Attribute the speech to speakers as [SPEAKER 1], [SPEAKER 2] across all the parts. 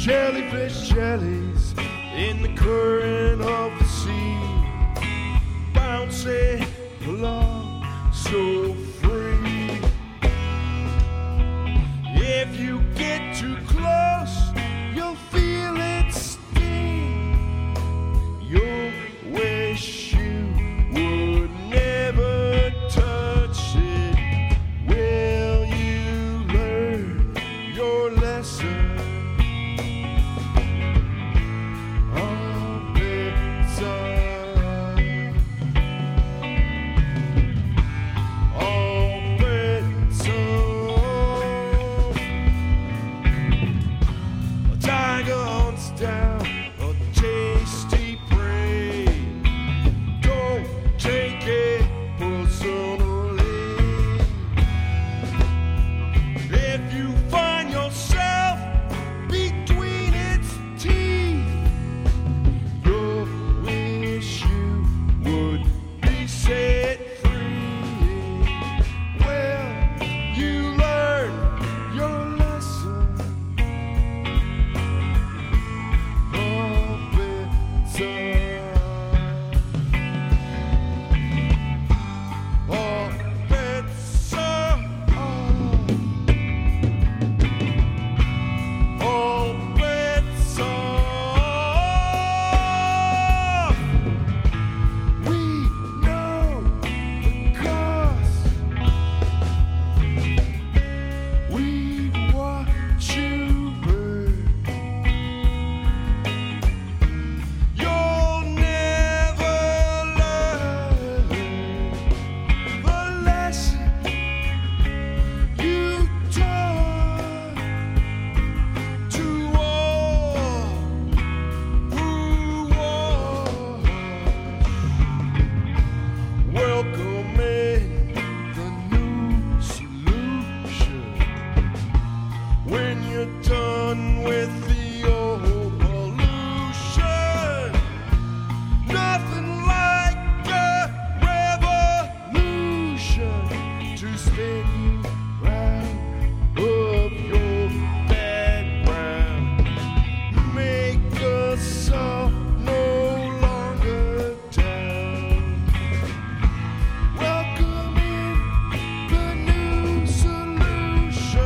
[SPEAKER 1] Jellyfish jellies in the current of the sea, bouncing along so free. If you get too close, you'll feel it sting. You'll wish you would never touch it. Will you learn your lesson? Down a tasty prey. Don't take it personally. If you find yourself between its teeth, you'll wish you would be set free. Well, you learn your lesson. When you're done with the old pollution, nothing like a revolution to spin you round of your background, make us all no longer down. Welcome in the new solution.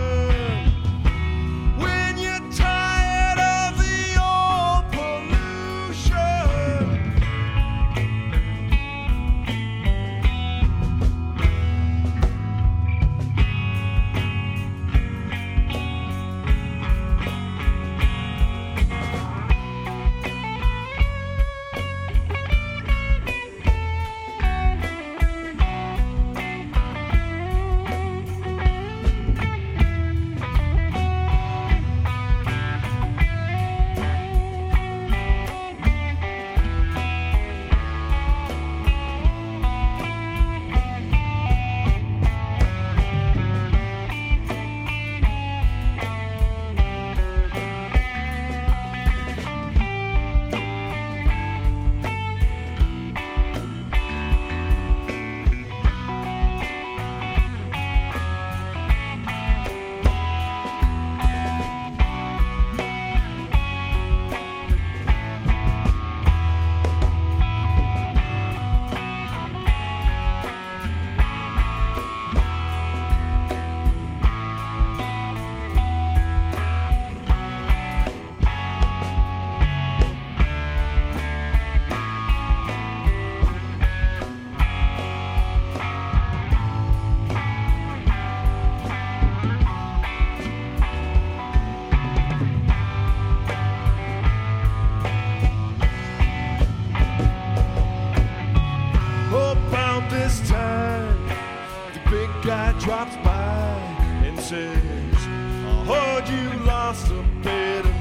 [SPEAKER 1] This time, the big guy drops by and says, I heard you lost a bit of